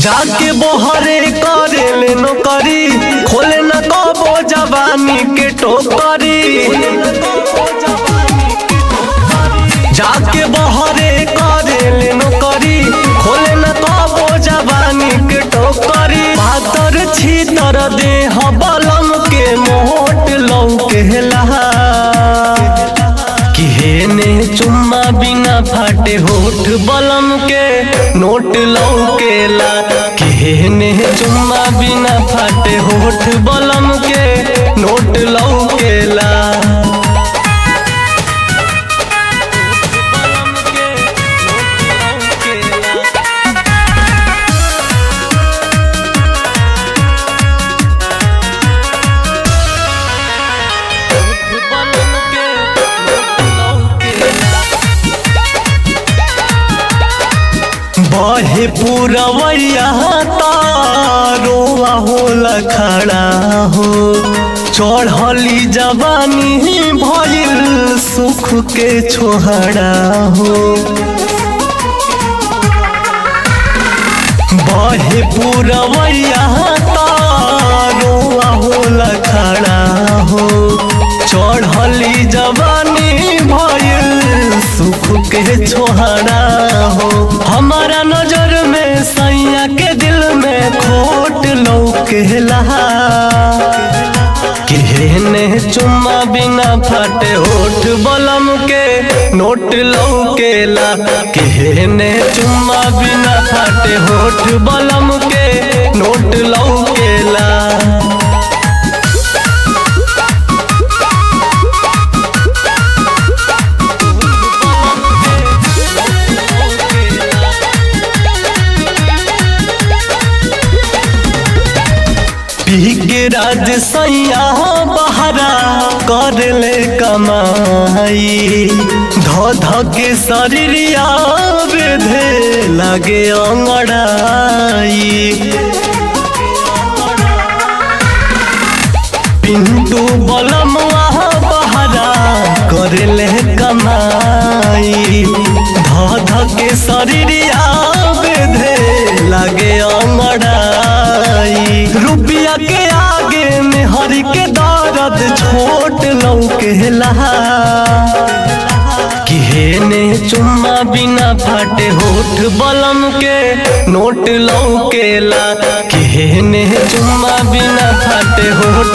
जाके बहरे करे ले नौकरी, खोले न कबो जवानी के टोकरी। जाके बहरे करे ले नौकरी, खोले न कबो जवानी के टोकरी। पातर छीतर देह बलम के मोट लौकेला, किहेने चुम्मा बिना फाटे होठ बलम के नोट लौकेला। किहेने चुम्मा बिना फाटे होठ बलम के नोट लौकेला। बहे पुरवैया तारोआ होला खड़ा हो, चढ़ली जवानी भइल सुख के छोहड़ा हो। बहे पुरवैया तारोआ होला खड़ा हो, चढ़ली जवानी भइल सुख के छोहड़ा हो। हमारा नजर में सैया के दिल में खोट लौकेला, किहेने चुम्मा बिना फाटे होठ बलम के नोट लौकेला। किहेने चुम्मा बिना फाटे होठ बलम के नोट लौकेला। पी के राज सैया बहरा कर ले कमाई, ध के शरीरिया बेधे लगे अंगड़ाई। पिंटू बलम बहरा कर ले कमाई, ध के शरीरिया बेधे लगे अंगड़ाई। रुपया के आगे में हर के दर्द छोट लौकेला, किहेने चुम्मा बिना फाटे होठ बलम के नोट लौकेला। किहेने चुम्मा बिना फाटे होठ